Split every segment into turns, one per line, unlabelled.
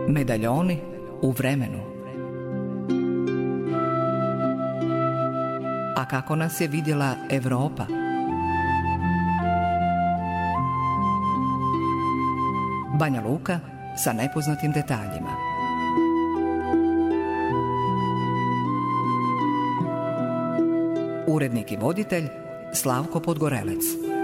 Medaljoni u vremenu. A kako nas je vidjela Europa? Banja Luka sa nepoznatim detaljima. Urednik i voditelj Slavko Podgorelec.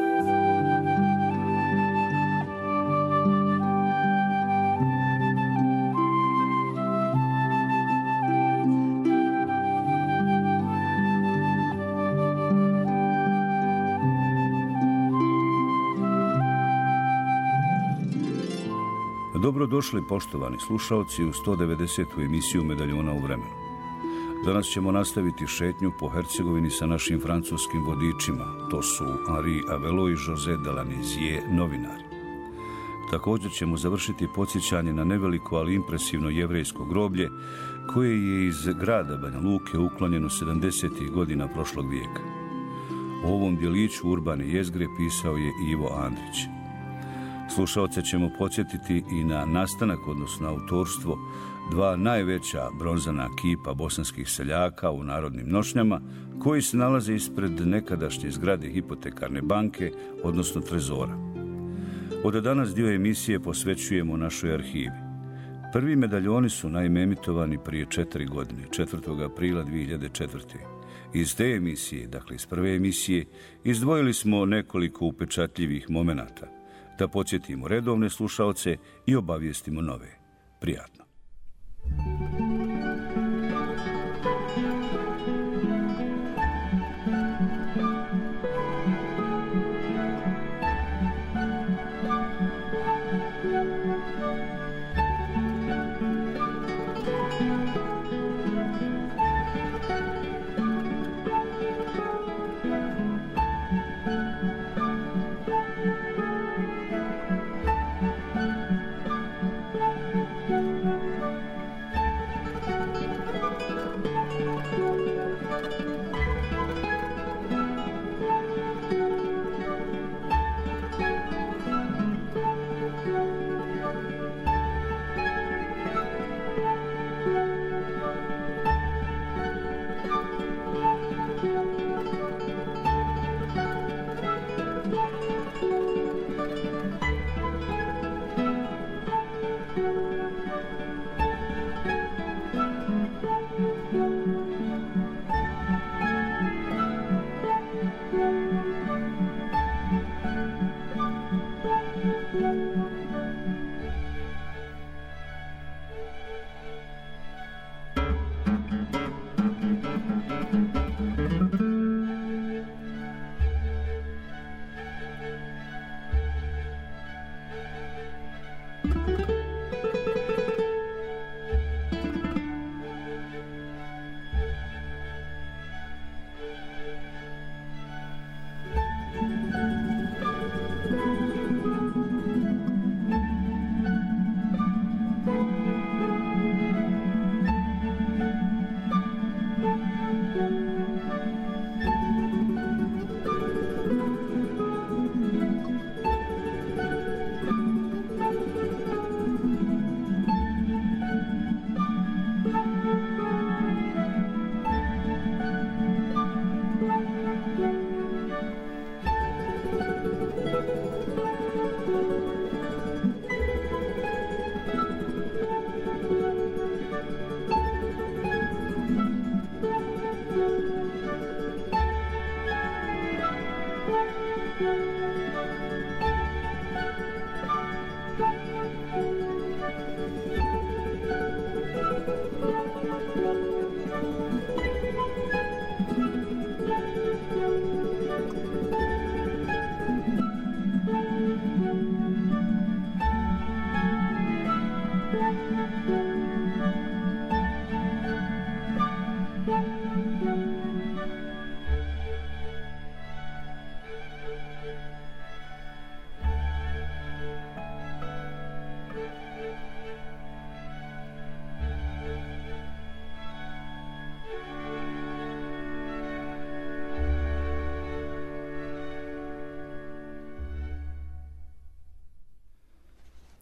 Dobrodošli poštovani slušalci u 190. emisiju Medaljona u vremenu. Danas ćemo nastaviti šetnju po Hercegovini sa našim francuskim vodičima. To su Henri Avelo i José de Lanizier, novinari. Također ćemo završiti podsjećanje na neveliko, ali impresivno jevrejsko groblje koje je iz grada Banja Luke uklonjeno 70. godina prošlog vijeka. O ovom djeliću urbane jezgre pisao je Ivo Andrić. Slušalce ćemo podsjetiti i na nastanak, odnosno autorstvo, dva najveća bronzana kipa bosanskih seljaka u narodnim nošnjama, koji se nalaze ispred nekadašnje zgrade hipotekarne banke, odnosno trezora. Od danas dio emisije posvećujemo našoj arhivi. Prvi medaljoni su naime emitovani prije 4 godine, 4. aprila 2004. Iz te emisije, dakle iz prve emisije, izdvojili smo nekoliko upečatljivih momenata, da podsjetimo redovne slušaoce i obavijestimo nove. Prijatno.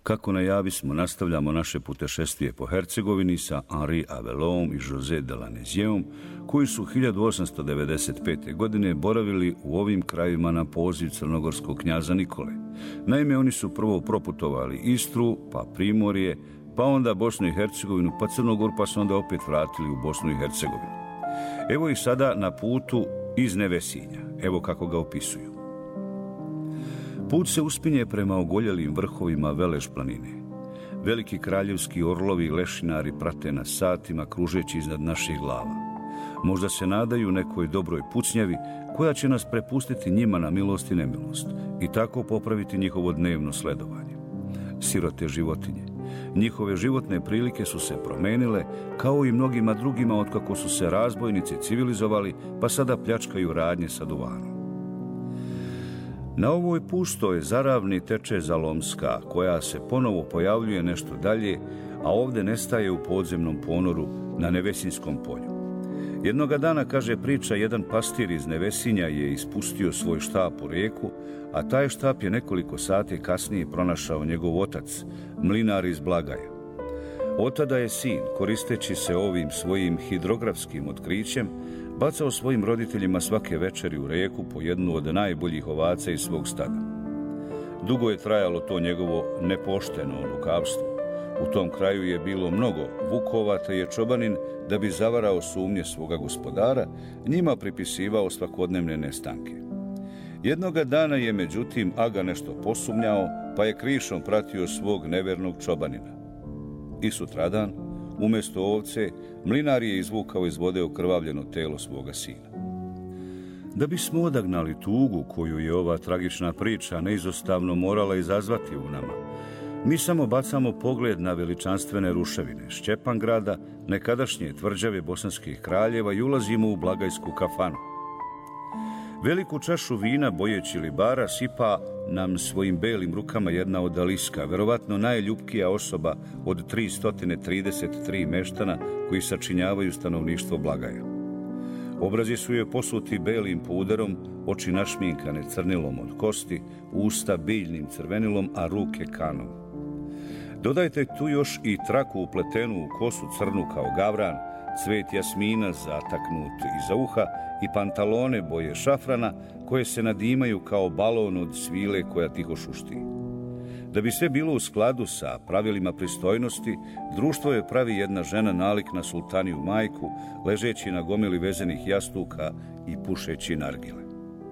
Kako najavimo, nastavljamo naše putešestvije po Hercegovini sa Henri Avelom i José de Lanézieom, koji su 1895. godine boravili u ovim krajevima na poziv crnogorskog knjaza Nikole. Naime, oni su prvo proputovali Istru, pa Primorje, pa onda Bosnu i Hercegovinu, pa Crnogoru, pa se onda opet vratili u Bosnu i Hercegovinu. Evo ih sada na putu iz Nevesinja. Evo kako ga opisuju. Put se uspinje prema ogoljelim vrhovima Veleš planine. Veliki kraljevski orlovi i lešinari prate nas satima, kružeći iznad naših glava. Možda se nadaju nekoj dobroj pucnjavi koja će nas prepustiti njima na milost i nemilost i tako popraviti njihovo dnevno sledovanje. Sirote životinje. Njihove životne prilike su se promenile, kao i mnogima drugima otkako su se razbojnici civilizovali, pa sada pljačkaju radnje sa duvanom. Na ovoj pustoj zaravni teče Zalomska, koja se ponovo pojavljuje nešto dalje, a ovdje nestaje u podzemnom ponoru na Nevesinskom polju. Jednoga dana, kaže priča, jedan pastir iz Nevesinja je ispustio svoj štap u rijeku, a taj štap je nekoliko sati kasnije pronašao njegov otac, mlinar iz Blagaja. Od tada je sin, koristeći se ovim svojim hidrografskim otkrićem, bacao svojim roditeljima svake večeri u rijeku po jednu od najboljih ovaca iz svog stada. Dugo je trajalo to njegovo nepošteno lukavstvo. U tom kraju je bilo mnogo vukova, te je čobanin, da bi zavarao sumnje svoga gospodara, njima pripisivao svakodnevne nestanke. Jednoga dana je, međutim, Aga nešto posumnjao, pa je krišom pratio svog nevernog čobanina. I sutradan, umjesto ovce, mlinar je izvukao iz vode okrvavljeno telo svoga sina. Da bismo odagnali tugu koju je ova tragična priča neizostavno morala izazvati u nama, mi samo bacamo pogled na veličanstvene ruševine Šćepangrada, nekadašnje tvrđave bosanskih kraljeva, i ulazimo u Blagajsku kafanu. Veliku čašu vina bojeći libara sipa nam svojim belim rukama jedna odaliska, verovatno najljubkija osoba od 333 meštana koji sačinjavaju stanovništvo Blagaja. Obrazi su joj posuti belim puderom, oči našminkane crnilom od kosti, usta biljnim crvenilom, a ruke kanom. Dodajte tu još i traku upletenu u kosu crnu kao gavran, cvet jasmina zataknut iza uha i pantalone boje šafrana koje se nadimaju kao balon od svile koja tiho šušti. Da bi sve bilo u skladu sa pravilima pristojnosti, društvo je pravi jedna žena nalik na sultaniju majku, ležeći na gomili vezenih jastuka i pušeći nargile.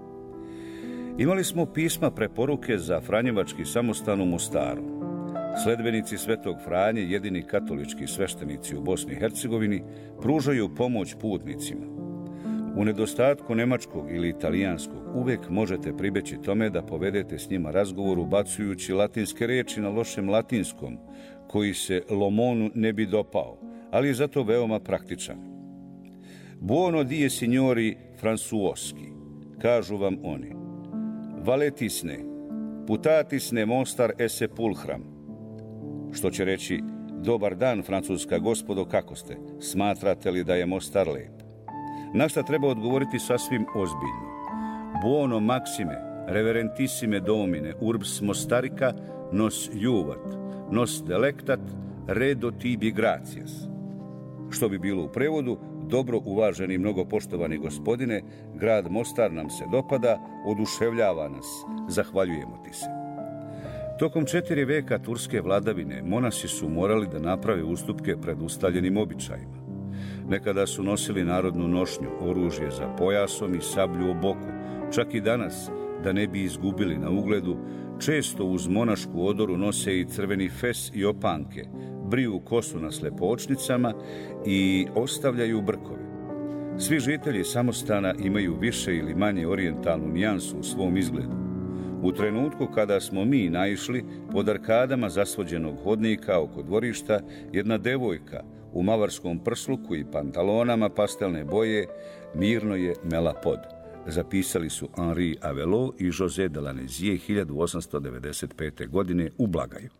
Imali smo pisma preporuke za Franjevački samostan u Mostaru. Sledbenici Svetog Franje, jedini katolički sveštenici u Bosni i Hercegovini, pružaju pomoć putnicima. U nedostatku nemačkog ili italijanskog uvijek možete pribeći tome da povedete s njima razgovor ubacujući latinske reči na lošem latinskom, koji se Lomonu ne bi dopao, ali je zato veoma praktičan. Buono die signori francuoski, kažu vam oni. Valetisne, putatisne Mostar esse pulhram, što će reći, dobar dan, francuska gospodo, kako ste? Smatrate li da je Mostar lep? Na šta treba odgovoriti sasvim ozbiljno. Buono maxime, reverentissime domine, urbs Mostarica, nos juvat, nos delectat, redo tibi gratias. Što bi bilo u prevodu, dobro uvaženi mnogo poštovani gospodine, grad Mostar nam se dopada, oduševljava nas, zahvaljujemo ti se. Tokom 4 veka turske vladavine monasi su morali da naprave ustupke pred ustaljenim običajima. Nekada su nosili narodnu nošnju, oružje za pojasom i sablju o boku. Čak i danas, da ne bi izgubili na ugledu, često uz monašku odoru nose i crveni fes i opanke, briju kosu na slepočnicama i ostavljaju brkove. Svi žitelji samostana imaju više ili manje orijentalnu nijansu u svom izgledu. U trenutku kada smo mi naišli, pod arkadama zasvođenog hodnika oko dvorišta, jedna devojka u mavarskom prsluku i pantalonama pastelne boje mirno je mela pod. Zapisali su Henri Avelot i José de Lanézie 1895. godine u Blagaju.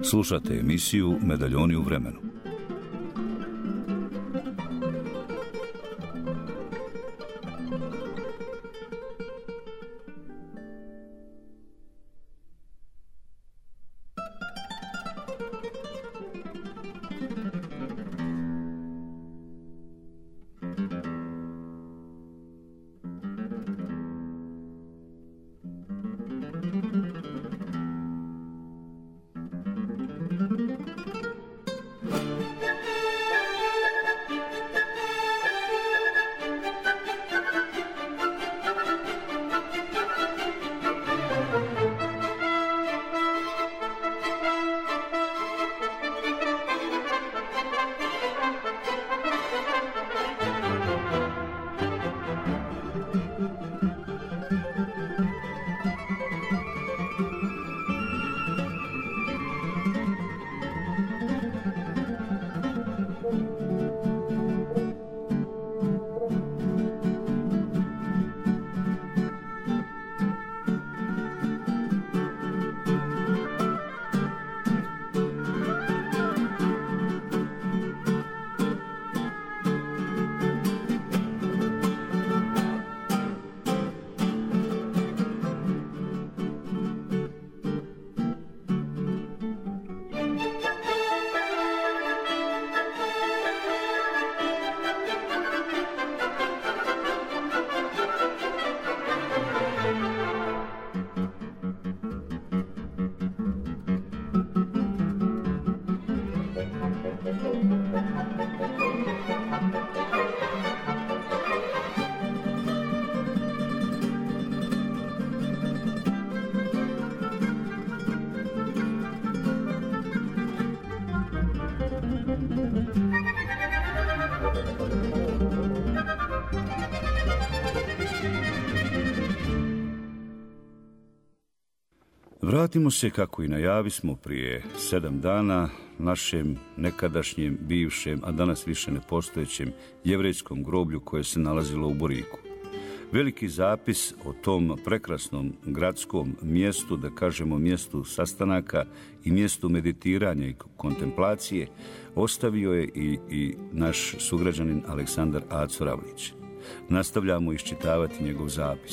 Slušate emisiju Medaljoni u vremenu. Vratimo se, kako i najavismo prije 7 dana, našem nekadašnjem, bivšem, a danas više nepostojećem jevrejskom groblju koje se nalazilo u Boriku. Veliki zapis o tom prekrasnom gradskom mjestu, da kažemo mjestu sastanaka i mjestu meditiranja i kontemplacije, ostavio je i naš sugrađanin Aleksandar Aco Ravlić. Nastavljamo iščitavati njegov zapis.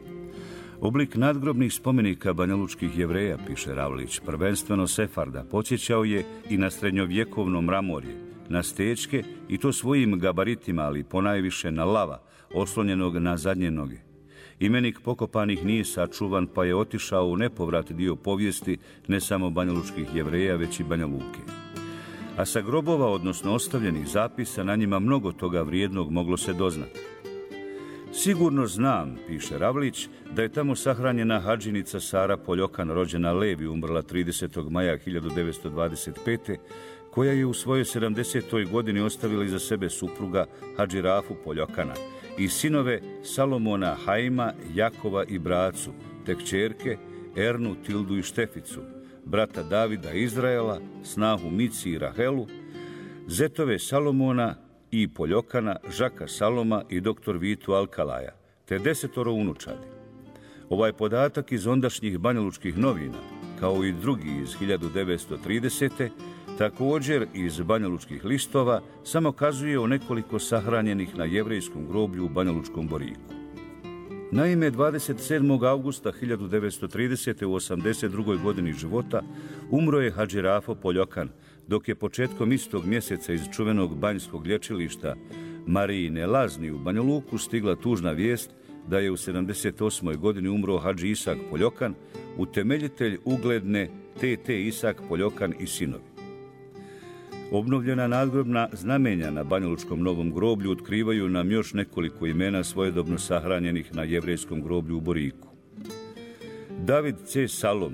Oblik nadgrobnih spomenika banjalučkih Jevreja, piše Ravlić, prvenstveno Sefarda, podsjećao je i na srednjovjekovno mramorje, na stečke i to svojim gabaritima, ali ponajviše na lava, oslonjenog na zadnje noge. Imenik pokopanih nije sačuvan, pa je otišao u nepovrat dio povijesti ne samo banjalučkih Jevreja, već i Banja Luke. A sa grobova, odnosno ostavljenih zapisa, na njima mnogo toga vrijednog moglo se doznati. Sigurno znam, piše Ravlić, da je tamo sahranjena hadžinica Sara Poljokan, rođena Levi, umrla 30. maja 1925. koja je u svojoj 70. godini ostavila iza sebe supruga Hadži Rafu Poljokana i sinove Salomona, Hajma, Jakova i Bracu, te kćerke Ernu, Tildu i Šteficu, brata Davida Izraela, snahu Mici i Rahelu, zetove Salomona i Poljokana, Žaka Saloma i doktor Vitu Alkalaja, te 10 unučadi. Ovaj podatak iz ondašnjih banjalučkih novina, kao i drugi iz 1930. također iz banjalučkih listova, samo kazuje o nekoliko sahranjenih na jevrejskom groblju u banjalučkom Boriku. Naime, 27. augusta 1930. u 82. godini života umro je Hadži Rafo Poljokan, dok je početkom istog mjeseca iz čuvenog banjskog lječilišta Marijine Lazni u Banja Luku stigla tužna vijest da je u 78. godini umro Hadži Isak Poljokan, utemeljitelj ugledne TT Isak Poljokan i sinovi. Obnovljena nadgrobna znamenja na banjalučkom novom groblju otkrivaju nam još nekoliko imena svojedobno sahranjenih na jevrejskom groblju u Boriku. David C. Salom,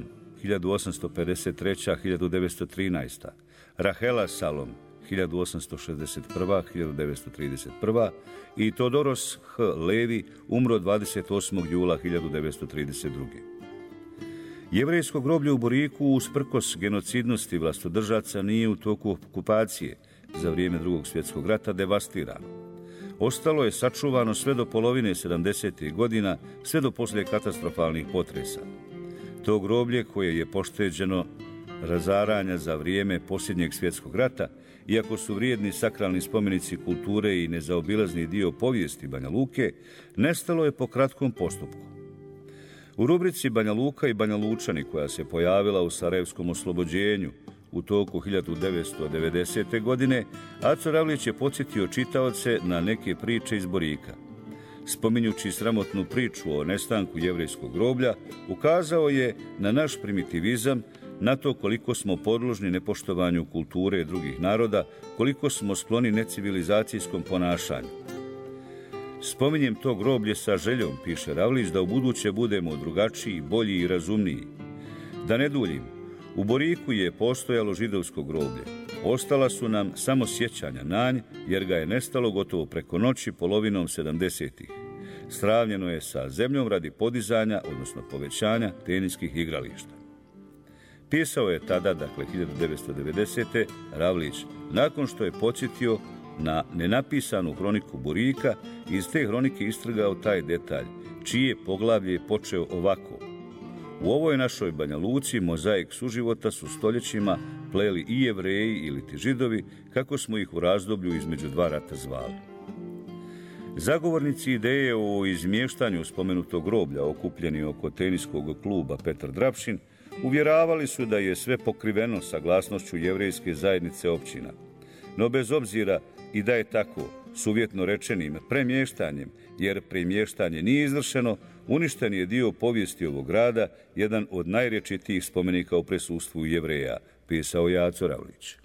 1853-1913. Rahela Salom, 1861-1931. i Todoros H. Levi, umro 28. jula 1932. Jevrejsko groblje u Boriku, usprkos genocidnosti vlastodržaca, nije u toku okupacije za vrijeme Drugog svjetskog rata devastirano. Ostalo je sačuvano sve do polovine 70. godina, sve do poslije katastrofalnih potresa. To groblje, koje je pošteđeno razaranja za vrijeme posljednjeg svjetskog rata, iako su vrijedni sakralni spomenici kulture i nezaobilazni dio povijesti Banja Luke, nestalo je po kratkom postupku. U rubrici Banja Luka i Banja Lučani, koja se pojavila u Sarajevskom oslobođenju u toku 1990. godine, Aco Ravlić je podsjetio čitaoce na neke priče iz Borika. Spominjući sramotnu priču o nestanku jevrejskog groblja, ukazao je na naš primitivizam, na to koliko smo podložni nepoštovanju kulture drugih naroda, koliko smo skloni necivilizacijskom ponašanju. Spominjem to groblje sa željom, piše Ravlić, da ubuduće budemo drugačiji, bolji i razumniji. Da ne duljim, u Boriku je postojalo židovsko groblje. Ostala su nam samo sjećanja na nj, jer ga je nestalo gotovo preko noći polovinom 70-ih. Sravnjeno je sa zemljom radi podizanja, odnosno povećanja teniskih igrališta. Pisao je tada, dakle 1990. Ravlić, nakon što je podsjetio na nenapisanu hroniku Borika i iz te hronike istrgao taj detalj, čije poglavlje je počeo ovako. U ovoj našoj Banja Luci mozaik suživota su stoljećima pleli i Jevreji ili ti Židovi, kako smo ih u razdoblju između dva rata zvali. Zagovornici ideje o izmještanju spomenutog groblja, okupljeni oko teniskog kluba Petar Drapšin, uvjeravali su da je sve pokriveno saglasnošću jevrejske zajednice općina. No bez obzira i da je tako, s uvjetno rečenim premještanjem, jer premještanje nije izvršeno, uništen je dio povijesti ovog grada, jedan od najrječitijih spomenika u prisustvu Jevreja, pisao je Aco Ravlić.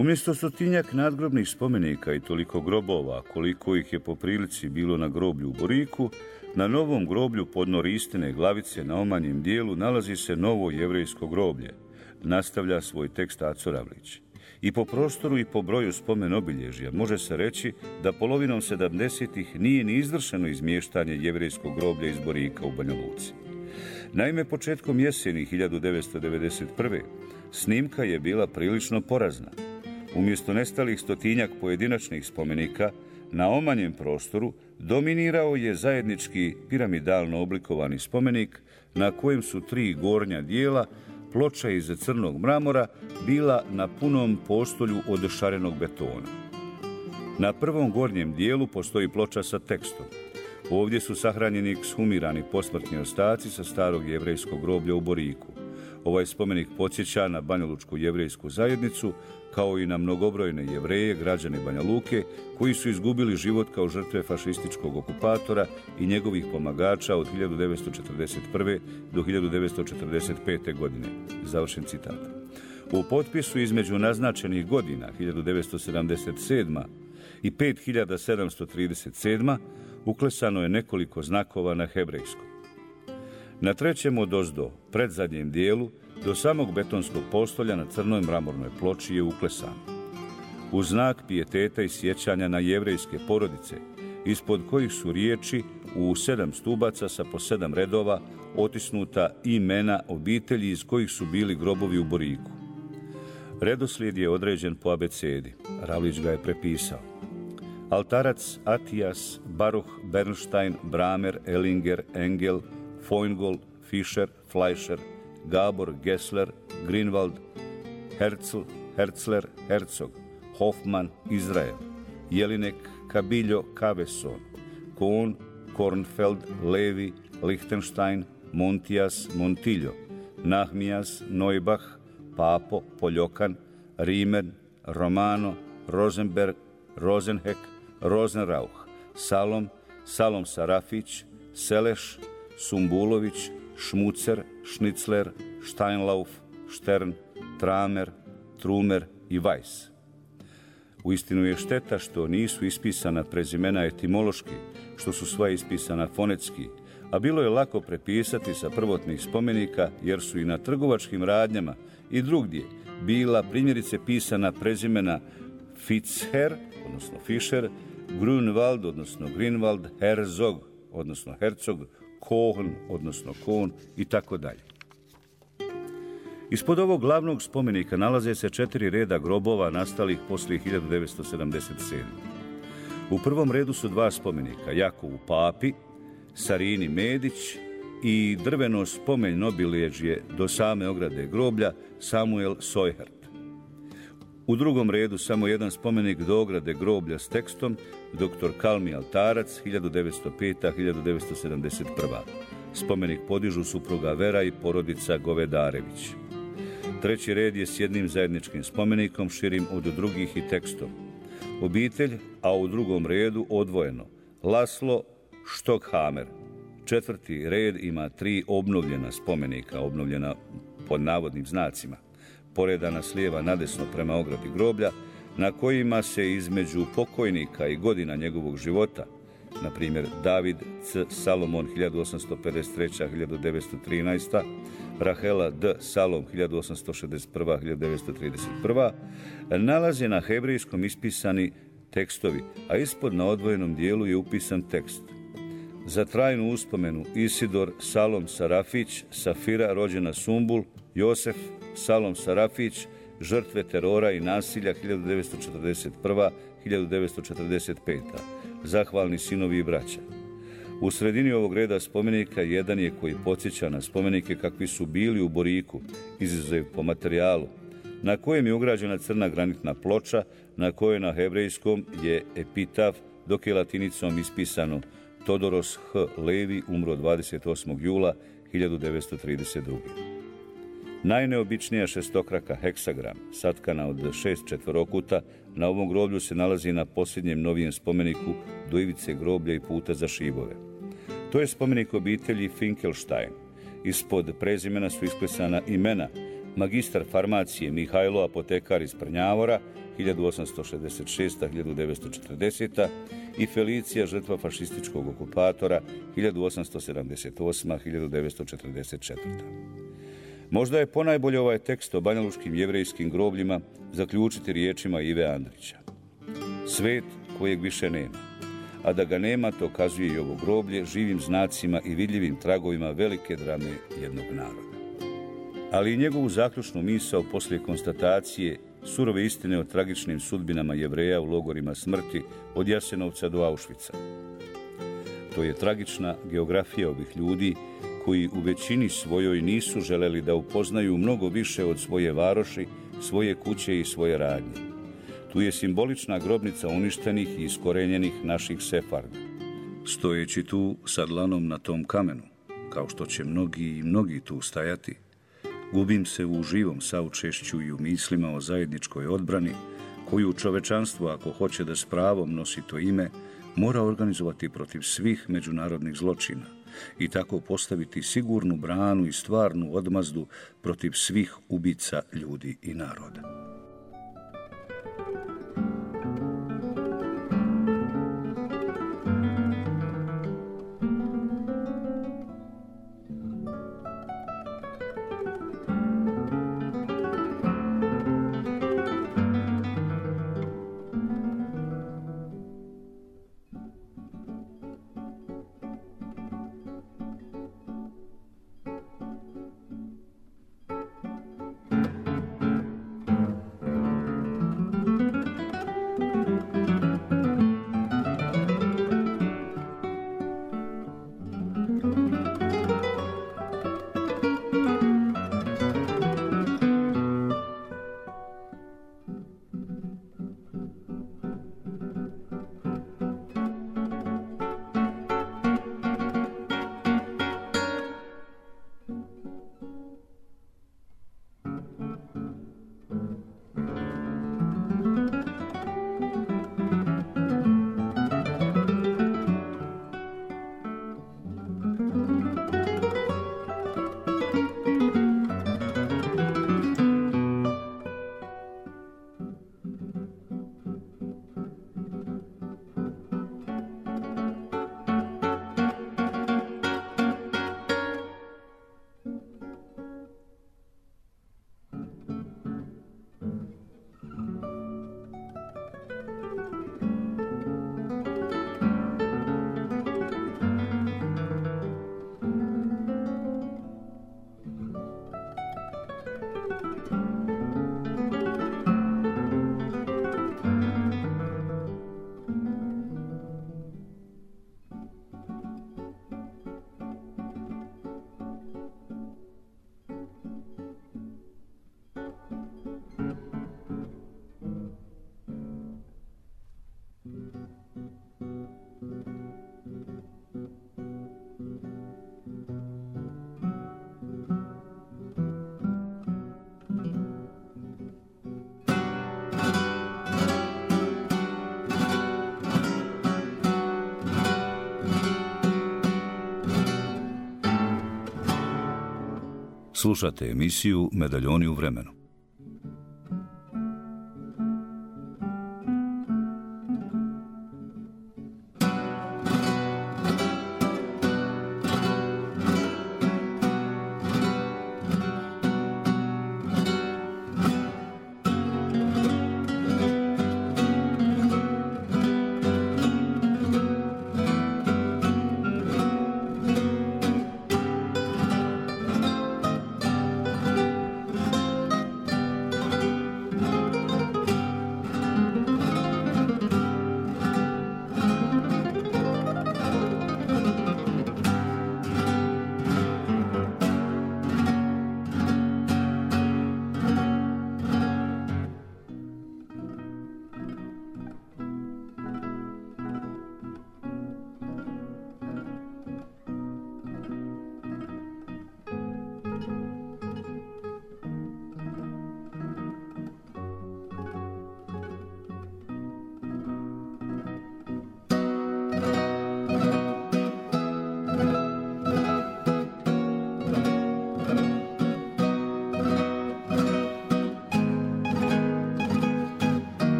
Umjesto 100-tinjak nadgrobnih spomenika i toliko grobova, koliko ih je po prilici bilo na groblju u Boriku, na novom groblju podno Ristine glavice na omanjem dijelu nalazi se novo jevrejsko groblje, nastavlja svoj tekst Aco Ravlić. I po prostoru i po broju spomen obilježja može se reći da polovinom 70-ih nije ni izvršeno izmještanje jevrejskog groblja iz Borika u Banja Luci. Naime, početkom jeseni 1991. snimka je bila prilično porazna. Umjesto nestalih 100-tinjak pojedinačnih spomenika, na omanjem prostoru dominirao je zajednički piramidalno oblikovani spomenik na kojem su 3 gornja dijela, ploča iz crnog mramora, bila na punom postolju od šarenog betona. Na prvom gornjem dijelu postoji ploča sa tekstom. Ovdje su sahranjeni ekshumirani posmrtni ostaci sa starog jevrejskog groblja u Boriku. Ovaj spomenik podsjeća na banjalučku jevrejsku zajednicu, kao i na mnogobrojne Jevreje, građane Banja Luke, koji su izgubili život kao žrtve fašističkog okupatora i njegovih pomagača od 1941. do 1945. godine. Završen citat. U potpisu između naznačenih godina 1977. i 5737. uklesano je nekoliko znakova na hebrejskom. Na trećem odozdo, predzadnjem dijelu, do samog betonskog postolja na crnoj mramornoj ploči je uklesano. U znak pijeteta i sjećanja na jevrejske porodice, ispod kojih su riječi u 7 stubaca sa po 7 redova otisnuta imena obitelji iz kojih su bili grobovi u Boriku. Redoslijed je određen po abecedi. Ravlić ga je prepisao. Altarac, Atijas, Baruch, Bernstein, Bramer, Ellinger, Engel, Feingold, Fischer, Fleischer, Gabor, Gessler, Grünwald, Herzl, Herzler, Herzog, Hoffmann, Izrael, Jelinek, Kabiljo, Kaveson, Kohn, Kornfeld, Levi, Lichtenstein, Montias, Montillo, Nahmijas, Neubach, Papo, Poljokan, Riemen, Romano, Rosenberg, Rosenheck, Rosenrauch, Salom Sarafić, Seleš, Sumbulović, Šmucer, Šnicler, Steinlauf, Štern, Tramer, Trumer i Weiss. Uistinu je šteta što nisu ispisana prezimena etimološki, što su sva ispisana fonetski, a bilo je lako prepisati sa prvotnih spomenika jer su i na trgovačkim radnjama i drugdje bila primjerice pisana prezimena Fitzher, odnosno Fischer, Grünwald, odnosno Grünwald, Herzog, odnosno Herzog, Kohn, odnosno Kohn i tako dalje. Ispod ovog glavnog spomenika nalaze se 4 reda grobova nastalih poslije 1977. U prvom redu su 2 spomenika, Jakovu Papi, Sarini Medić i drveno spomen obilježje do same ograde groblja Samuel Sojhert. U drugom redu samo jedan spomenik do ograde groblja s tekstom dr. Kalmi Altarac 1905-1971. Spomenik podižu supruga Vera i porodica Govedarević. Treći red je s jednim zajedničkim spomenikom širim od drugih i tekstom. Obitelj, a u drugom redu odvojeno Laslo Stockhammer. Četvrti red ima 3 obnovljena spomenika, obnovljena pod navodnim znacima, poredana s lijeva nadesno prema ogradi groblja, na kojima se između pokojnika i godina njegovog života, na primjer David C. Salomon 1853-1913, Rahela D. Salom 1861-1931, nalaze na hebrejskom ispisani tekstovi, a ispod na odvojenom dijelu je upisan tekst. Za trajnu uspomenu Isidor Salom Sarafić, Safira rođena Sumbul, Josef Salom Sarafić, žrtve terora i nasilja 1941-1945. Zahvalni sinovi i braća. U sredini ovog reda spomenika jedan je koji podsjeća na spomenike kakvi su bili u Boriku, izuzev po materijalu, na kojem je ugrađena crna granitna ploča, na kojoj na hebrejskom je epitaf, dok je latinicom ispisano Todoros H. Levi, umro 28. jula 1932. Najneobičnija šestokraka heksagram, satkana od 6 četvorokuta, na ovom groblju se nalazi na posljednjem novijem spomeniku do ivice groblja i puta za šibove. To je spomenik obitelji Finkelstein. Ispod prezimena su isklesana imena magistar farmacije Mihajlo Apotekar iz Prnjavora, 1866-1940 i Felicija, žrtva fašističkog okupatora, 1878-1944. Možda je ponajbolje ovaj tekst o banjaluškim jevrejskim grobljima zaključiti riječima Ive Andrića. Svet kojeg više nema, a da ga nema to kazuje i ovo groblje živim znacima i vidljivim tragovima velike drame jednog naroda. Ali i njegovu zaključnu misao poslije konstatacije surove istine o tragičnim sudbinama Jevreja u logorima smrti od Jasenovca do Auschwitza. To je tragična geografija ovih ljudi koji u većini svojoj nisu želeli da upoznaju mnogo više od svoje varoši, svoje kuće i svoje radnje. Tu je simbolična grobnica uništenih i iskorenjenih naših Sefarda. Stojeći tu sa dlanom na tom kamenu, kao što će mnogi tu stajati, gubim se u živom saučešću i u mislima o zajedničkoj odbrani, koju čovečanstvo, ako hoće da s pravom nosi to ime, mora organizovati protiv svih međunarodnih zločina i tako postaviti sigurnu branu i stvarnu odmazdu protiv svih ubica ljudi i naroda. Slušate emisiju Medaljoni u vremenu.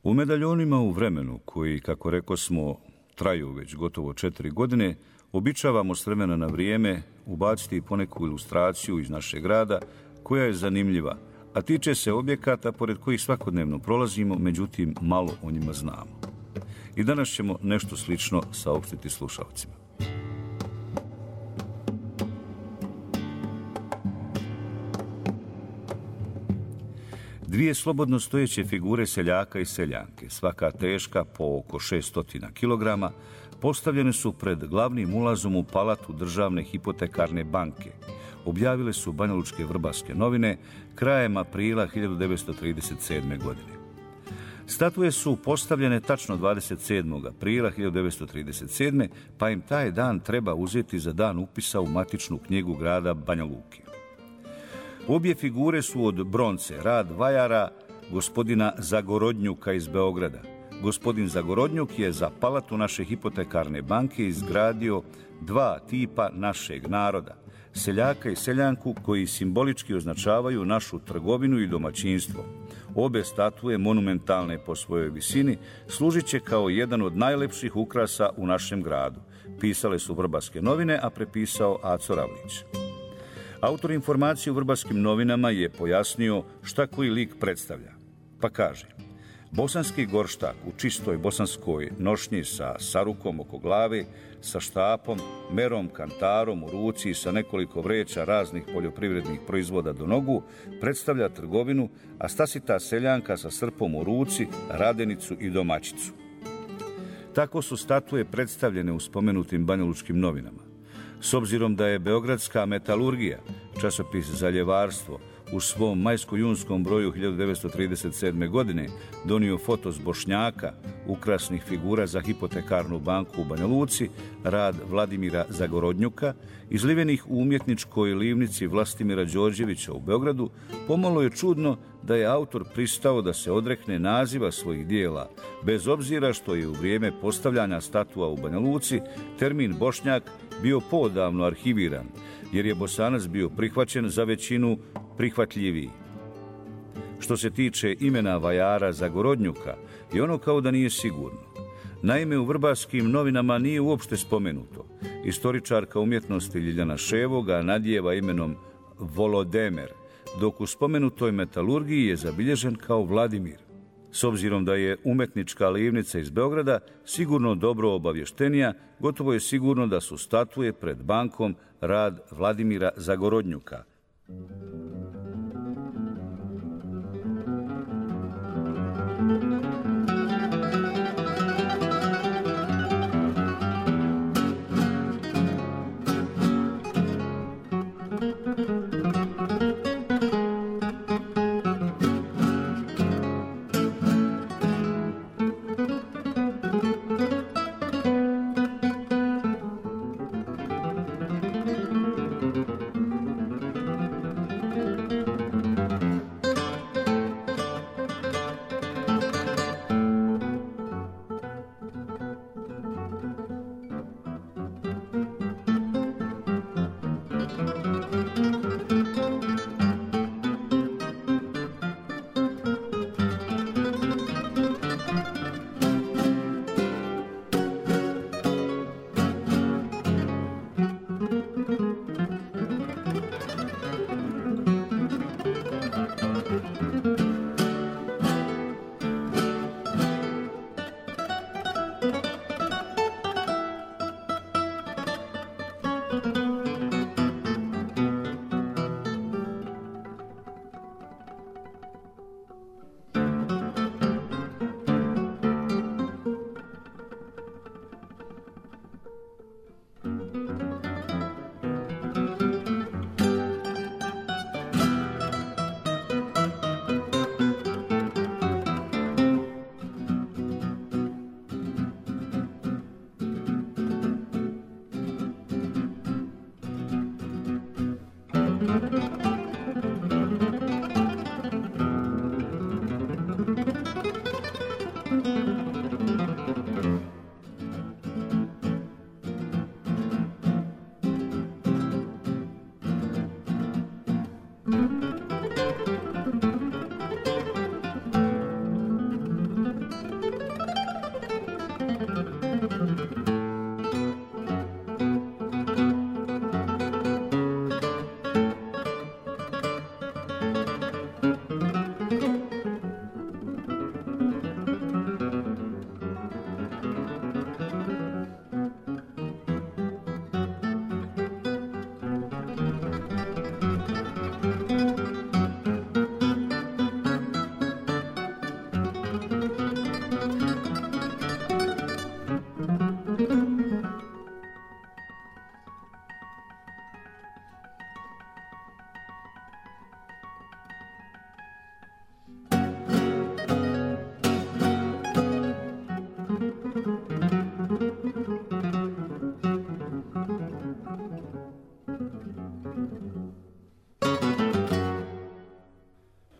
U medaljonima u vremenu, koji, kako rekosmo, traju već gotovo 4 godine, običavamo s vremena na vrijeme ubaciti poneku ilustraciju iz našeg grada koja je zanimljiva, a tiče se objekata pored kojih svakodnevno prolazimo, međutim malo o njima znamo. I danas ćemo nešto slično saopštiti slušalcima. Dvije slobodno stojeće figure seljaka i seljanke, svaka teška po oko 600 kg, postavljene su pred glavnim ulazom u palatu Državne hipotekarne banke. Objavile su Banjalučke Vrbarske novine krajem aprila 1937. godine. Statue su postavljene tačno 27. aprila 1937. pa im taj dan treba uzeti za dan upisa u matičnu knjigu grada Banja Luke. Obje figure su od bronce, rad vajara gospodina Zagorodnjuka iz Beograda. Gospodin Zagorodnjuk je za palatu naše hipotekarne banke izgradio 2 tipa našeg naroda, seljaka i seljanku, koji simbolički označavaju našu trgovinu i domaćinstvo. Obe statue, monumentalne po svojoj visini, služit će kao jedan od najlepših ukrasa u našem gradu. Pisale su Vrbarske novine, a prepisao Aco Ravlić. Autor informacije u Vrbarskim novinama je pojasnio šta koji lik predstavlja. Pa kaže: bosanski gorštak u čistoj bosanskoj nošnji sa sarukom oko glave, sa štapom, merom, kantarom u ruci i sa nekoliko vreća raznih poljoprivrednih proizvoda do nogu, predstavlja trgovinu, a stasita seljanka sa srpom u ruci, radenicu i domaćicu. Tako su statue predstavljene u spomenutim Banjalučkim novinama. S obzirom da je Beogradska metalurgija, časopis za ljevarstvo, u svom majsko-junskom broju 1937. godine donio foto s Bošnjaka, ukrasnih figura za hipotekarnu banku u Banja Luci, rad Vladimira Zagorodnjuka, izlivenih u umjetničkoj livnici Vlastimira Đorđevića u Beogradu, pomalo je čudno da je autor pristao da se odrekne naziva svojih dijela, bez obzira što je u vrijeme postavljanja statua u Banja Luci termin Bošnjak bio poodavno arhiviran, jer je Bosanac bio prihvaćen za većinu prihvatljiviji. Što se tiče imena vajara Zagorodnjuka, i ono kao da nije sigurno. Naime, u Vrbarskim novinama nije uopšte spomenuto. Istoričarka umjetnosti Ljiljana Ševo ga nadijeva imenom Volodemer, dok u spomenutoj metalurgiji je zabilježen kao Vladimir. S obzirom da je umetnička livnica iz Beograda sigurno dobro obavještenija, gotovo je sigurno da su statue pred bankom rad Vladimira Zagorodnjuka.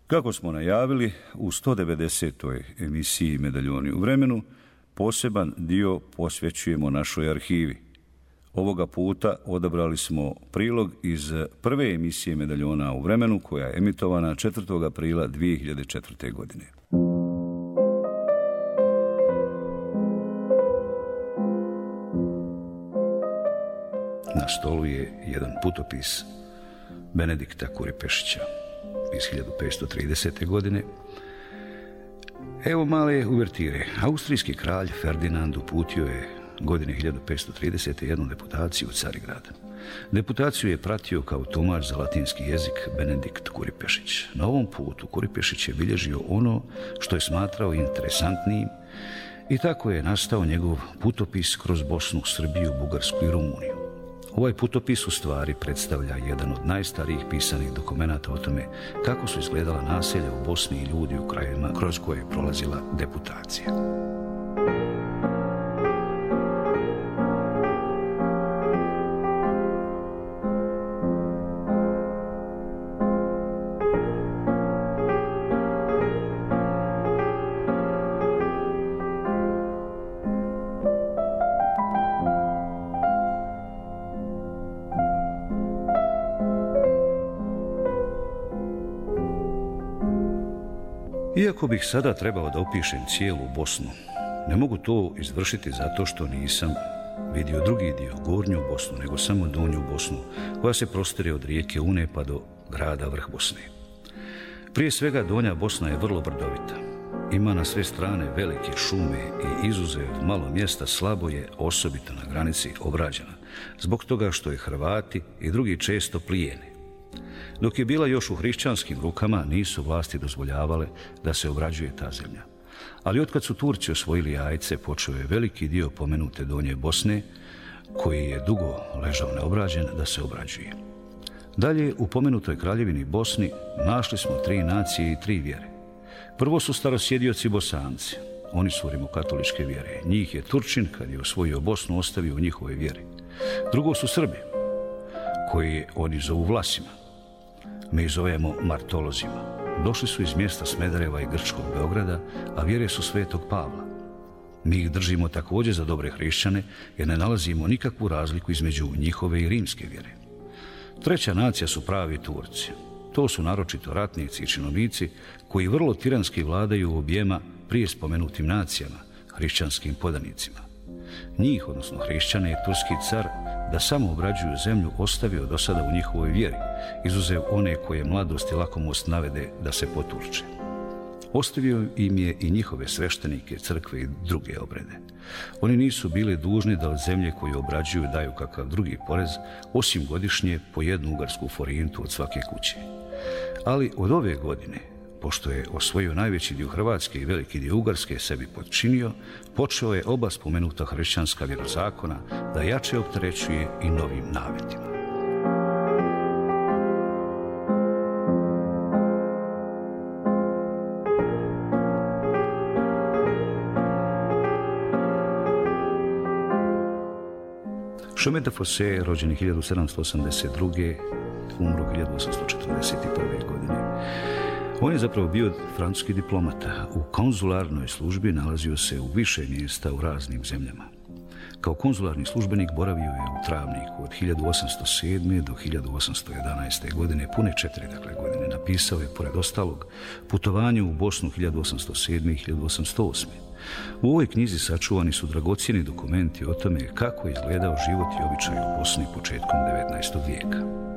Kako smo najavili, u 190. emisiji Medaljoni u vremenu poseban dio posvećujemo našoj arhivi. Ovoga puta odabrali smo prilog iz prve emisije Medaljona u vremenu koja je emitovana 4. aprila 2004. godine. Na stolu je jedan putopis Benedikta Kuripešića iz 1530. godine. Evo male uvertire. Austrijski kralj Ferdinand uputio je godine 1530. jednu deputaciju u Carigrad. Deputaciju je pratio kao tumač za latinski jezik Benedikt Kuripešić. Na ovom putu Kuripešić je bilježio ono što je smatrao interesantnijim i tako je nastao njegov putopis kroz Bosnu, Srbiju, Bugarsku i Rumuniju. Ovaj putopis u stvari predstavlja jedan od najstarijih pisanih dokumenata o tome kako su izgledala naselja u Bosni i ljudi u krajevima kroz koje je prolazila deputacija. Iako bih sada trebao da opišem cijelu Bosnu, ne mogu to izvršiti zato što nisam vidio drugi dio, Gornju Bosnu, nego samo Donju Bosnu, koja se prostire od rijeke Une pa do grada Vrh Bosne. Prije svega Donja Bosna je vrlo brdovita. Ima na sve strane velike šume i izuzev malo mjesta slabo je, osobito na granici, obrađena, zbog toga što je Hrvati i drugi često plijene. Dok je bila još u hrišćanskim rukama, nisu vlasti dozvoljavale da se obrađuje ta zemlja. Ali otkad su Turci osvojili Jajce, počeo je veliki dio pomenute Donje Bosne, koji je dugo ležao neobrađen, da se obrađuje. Dalje, u pomenutoj kraljevini Bosni našli smo 3 nacije i 3 vjere. Prvo su starosjedioci Bosanci. Oni su rimokatoličke vjere. Njih je Turčin, kad je osvojio Bosnu, ostavio u njihove vjere. Drugo su Srbi, koji oni zovu Vlasima. Mi ih zovemo Martolozima. Došli su iz mjesta Smedereva i grčkog Beograda, a vjere su Svetog Pavla. Mi ih držimo također za dobre hrišćane, jer ne nalazimo nikakvu razliku između njihove i rimske vjere. Treća nacija su pravi Turci. To su naročito ratnici i činovnici koji vrlo tiranski vladaju u objema prije spomenutim nacijama, hrišćanskim podanicima. Njih, odnosno hrišćane, je turski car da samo obrađuju zemlju ostavio do sada u njihovoj vjeri, izuzev one koje mladost i lakomost navede da se poturče. Ostavio im je i njihove sveštenike, crkve i druge obrede. Oni nisu bili dužni da od zemlje koju obrađuju daju kakav drugi porez, osim godišnje po 1 ugarsku forintu od svake kuće. Ali od ove godine, pošto je osvojio najveći dio Hrvatske i veliki dio Ugarske sebi podčinio, počeo je oba spomenuta hrišćanska vjerozakona da jače opterećuje i novim nametima. Chemin de Fosse, rođen 1782. umro 1841. godine. On je zapravo bio francuski diplomata. U konzularnoj službi nalazio se u više mjesta u raznim zemljama. Kao konzularni službenik boravio je u Travniku od 1807. do 1811. godine, pune 4 godine. Napisao je, pored ostalog, Putovanje u Bosnu 1807. i 1808. U ovoj knjizi sačuvani su dragocjeni dokumenti o tome kako je izgledao život i običaj u Bosni početkom 19. vijeka.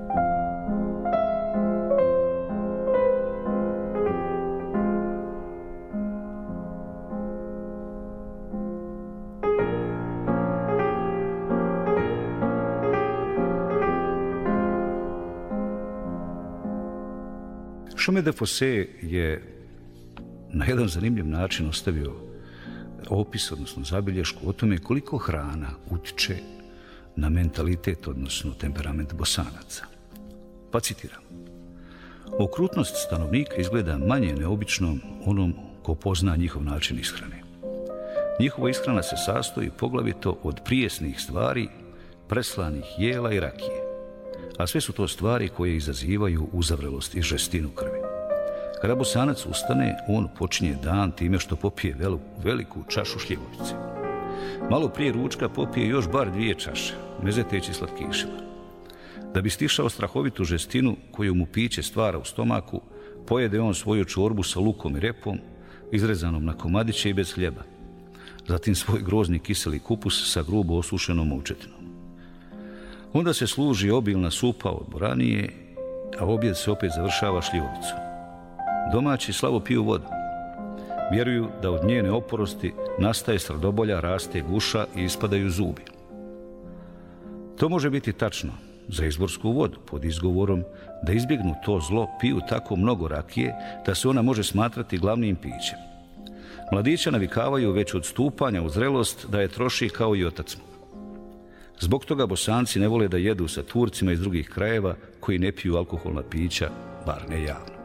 Chemin de Fosse je na jedan zanimljiv način ostavio opis, odnosno zabilješku o tome koliko hrana utiče na mentalitet, odnosno temperament Bosanaca. Pa citiram. Okrutnost stanovnika izgleda manje neobičnom onom ko pozna njihov način ishrane. Njihova ishrana se sastoji poglavito od prijesnih stvari, preslanih jela i rakije. A sve su to stvari koje izazivaju uzavrelost i žestinu krvi. Kada Bosanac ustane, on počinje dan time što popije veliku čašu šljivovice. Malo prije ručka popije još bar 2 čaše, mezeteći slatkišima. Da bi stišao strahovitu žestinu koju mu piće stvara u stomaku, pojede on svoju čorbu sa lukom i repom, izrezanom na komadiće i bez hljeba. Zatim svoj grozni kiseli kupus sa grubo osušenom ovčetinom. Onda se služi obilna supa od boranije, a objed se opet završava šljivovicom. Domaći slabo piju vodu. Vjeruju da od njene oporosti nastaje srdobolja, raste guša i ispadaju zubi. To može biti tačno. Za izborsku vodu, pod izgovorom da izbjegnu to zlo, piju tako mnogo rakije da se ona može smatrati glavnim pićem. Mladića navikavaju već od stupanja u zrelost da je troši kao i otac mu. Zbog toga Bosanci ne vole da jedu sa Turcima iz drugih krajeva koji ne piju alkoholna pića, bar ne javno.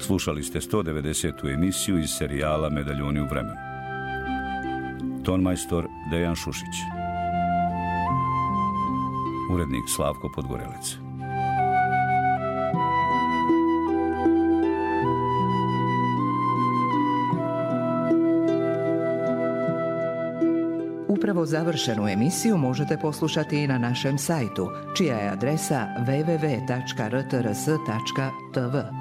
Slušali ste 190. emisiju iz serijala Medaljoni u vremenu. Tonmajstor Dejan Šušić. Urednik Slavko Podgorelec.
Upravo završenu emisiju možete poslušati i na našem sajtu, čija je adresa www.rtrs.tv.